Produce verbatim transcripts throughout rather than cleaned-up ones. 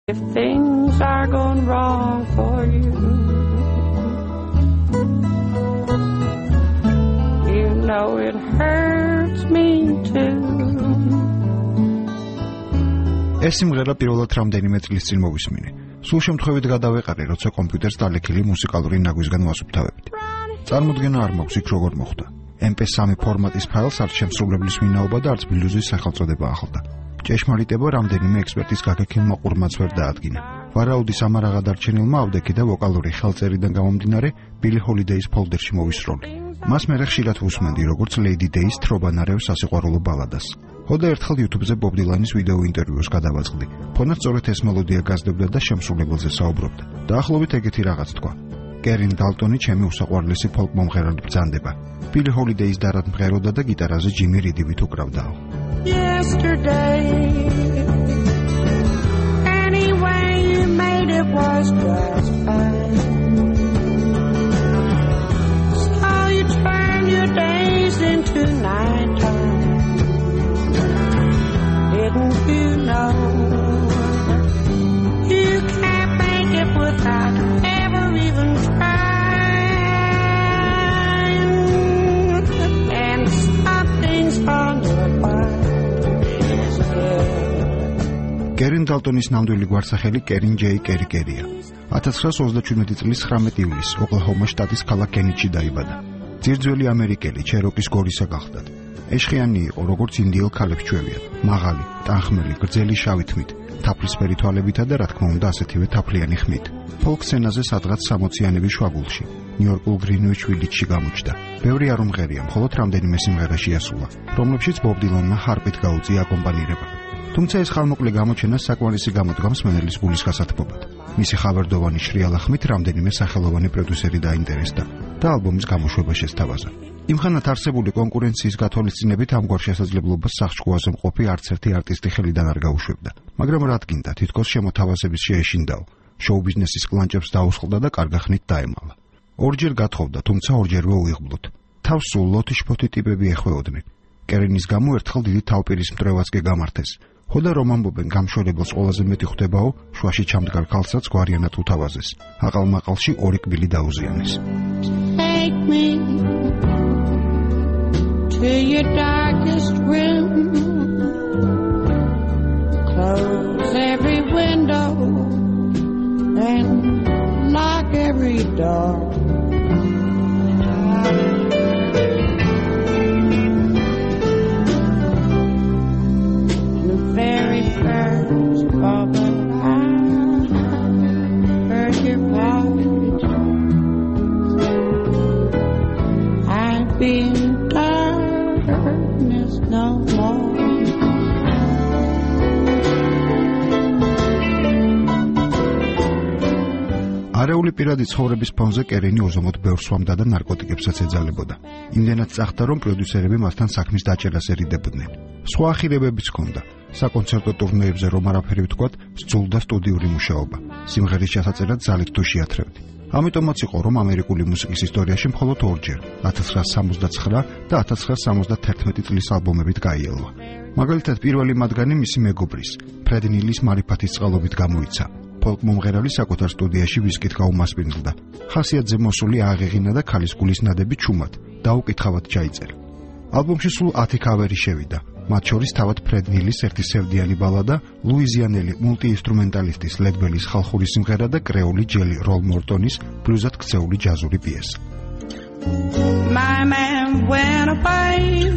If things are going wrong for you, you know it hurts me too. ეს სიმღერა პირველად რამდენიმე წლის წინ მოვისმინე. სულ შემთხვევით გადავეყარე, როცა კომპიუტერს დალექილი მუსიკალური ნაგვისგან ვასუფთავებდი. წარმოდგენა არ მაქვს იქ როგორ მოხდა. ემ პი თრი ფორმატის ფაილს არც შემსრულებლის ვინაობა და არც ბლუზის სახელწოდება ახლდა. ჭეშმარიტება რამდენიმე ექსპერტის გაგექილმა ყურმაც ვერ დაადგინა. ვარაუდის ამარაღა დარჩენილმა ავდექი და ვოკალური ხელწერიდან გამომდინარე ბილი ჰოლიდეის ფოლდერში მოვისროლი. მას მერე ხშირად ვუსმენდი, როგორც ლეიდი დეის თრობანარევ სასიყვარულო ბალადას. ხოდა ერთხელ YouTube-ზე ბობ დილანის ვიდეო ინტერვიუს გადავაწყდი. ფონად სწორედ ეს მელოდია გასდებდა და შემსრულებელზე საუბრობდა. დაახლოებით ეგეთი რაღაც თქვა. კერინ დალტონი ჩემი უსაყვარლესი ფოლკ მომღერალად ბრძანდება. ბილი ჰოლიდეის დარად მღეროდა და გიტარაზე ჯიმი რიდივით უკრავდაო. Yesterday, anyway you made it was just fine. So you turned your days into nighttime. Didn't you know you can't make it without ever even trying? And something's on your mind. კერინ დალტონის ნამდვილი გვარსახელი კერინ ჯეი კერი კერია. ათას ცხრაას ოცდაშვიდი წლის ცხრამეტი ივლისს ოკლაჰომა შტატის ქალაქ კენიტში დაიბადა. ძირძველი ამერიკელი ჩეროკის გორისა გახლდათ. ეშხიანი იყო, როგორც ინდიელ ქალებს ჩვევიან. მაღალი, ტანხმელი, გრძელი შავი თმით, თაფლისფერი თვალებითა და რა თქმა უნდა ასეთივე თაფლიანი ხმით. ფოლკ სცენაზე სადღაც სამოციანების შუაგულში, ნიუ-იორკულ გრინვიჩ ვილიჯში გამოჩნდა. ბევრი არ უმღერია, მხოლოდ რამდენიმე სიმღერა შეასრულა, რომლებშიც ბობ დილანმა ჰარპით გაუწია აკომპანირება. თუმცა ეს ხალმოკლე გამოჩენა საკმარისი გამოდგამს მენელის გულის გასათბობად. მისი ხავერდოვანი შრიალა ხმით რამდენიმე სახელოვანი პროდიუსერი დაინტერესდა და ალბომის გამოშვება შესთავაზა. იმხანად არსებული კონკურენციის გათვალისწინებით ამგვარ შესაძლებლობას სახჭკუაზე მყოფი არც ერთი არტისტი ხელიდან არ გაუშვებდა. მაგრამ რა თქინდა, თითქოს შემოთავაზების შეეშინდაო. შოუ-ბიზნესის კლანჭებს დაუსხლდა და კარგახნით დაემალა. ორჯერ გათხოვდა, თუმცა ორჯერვე უიღბლოდ. თავს სულ ლოთიშ-ფოთი ტიპები ეხვეოდნენ. კერინის გამო ერთხელ დიდი თავპირის მტრევაც კი გამართეს. ხოდა რომ ამბობენ გამშველებელს ყველაზე მეტი ხვდებაო, შუაში ჩამდგარ ქალსაც გვარიანად უთავაზეს. აყალმაყალში ორი კბილი დაუზიანეს. Take me to your darkest room. Close every window and lock every door. The very first moment I heard your voice, I'd be in darkness no more. არეული პირადი ცხოვრების ფონზე კერინი უზომოდ ბევრს სვამდა და ნარკოტიკებსაც ეძალებოდა. იმდენად წახდა, რომ პროდიუსერები მასთან საქმის დაჭერას ერიდებდნენ. სხვა ახირებებიც ჰქონდა. საკონცერტო ტურნეებზე რომ არაფერი ვთქვათ, სძულდა სტუდიური მუშაობა. სიმღერის ჩასაწერად ძალით თუ შეათრევდი. ამიტომაც იყო, რომ ამერიკული მუსიკის ისტორიაში მხოლოდ ორჯერ, ათას ცხრაას სამოცდაცხრა და ათას ცხრაას სამოცდათერთმეტი წლის ალბომებით გაიელვა. მაგალითად, პირველი მათგანი მისი მეგობრის, ფრედ ნილის მარიფათის წყალობით გამოიცა. ფოლკ მომღერალი საკუთარ სტუდიაში ვისკით გაუმასპინძლდა. ხასიათზე მოსული აღეღინა და ქალის გულის ნადები ჩუმად, დაუკითხავად ჩაიწერა. ალბომში სულ ათი ქავერი შევიდა. მათ შორის თავად ფრედ ნილის ერთი სევდიანი ბალადა, ლუიზიანელი მულტიინსტრუმენტალისტის ლედბელის ხალხური სიმღერა და კრეოლი ჯელი როლ მორტონის ბლუზად ქცეული ჯაზური პიესა. My man went away.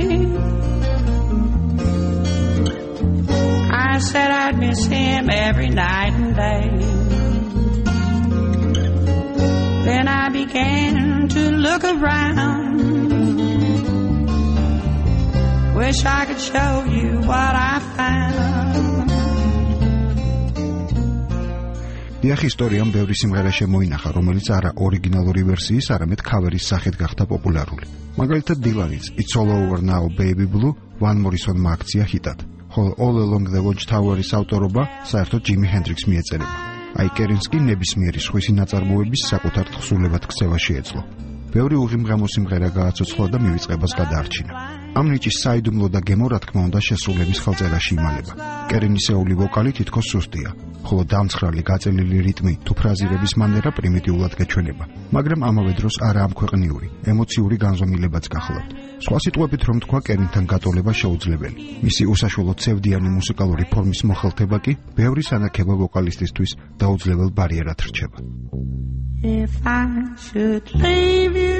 I said I'd miss him every night and day. Then I began to look around. Wish I could show you what I found. დიახ, ისტორიამ ბევრი სიმღერა შემოინახა, რომელიც არა ორიგინალური ვერსიის, არამედ ქავერის სახით გახდა პოპულარული. მაგალითად, დილანის It's All Over Now Baby Blue ვან მორისონმა აქცია ჰიტად. ხოლო All Along the Watchtower-ის ავტორობა საერთოდ ჯიმი ჰენდრიქსს მიეწერება. აი კერინს კი ნებისმიერი სხვისი ნაწარმოების საკუთარ თხზულებად ქცევა შეეძლო. ბევრი უღიმღემო სიმღერა გააცოცხლა და მივიწყებას გადაარჩინა. ამ ნიჭის საიდუმლო და გემო რა თქმა უნდა შესრულების ხელწერაში იმალება. კერინისეული ვოკალი თითქოს სუსტია, ხოლო დამცხრალი გაწელილი რიტმი თუ ფრაზირების მანერა პრიმიტიულად გეჩვენება, მაგრამ ამავე დროს არაამქვეყნიური, ემოციური განზომილებაც გახლავთ. სხვა სიტყვებით რომ თქვა, კერინთან გატოლება შეუძლებელი. მისი უსაშველო ცევდიანი მუსიკალური ფორმის მოხელთება კი ბევრი სანაქება ვოკალისტისთვის დაუძლებელ ბარიერად რჩება. If I should leave you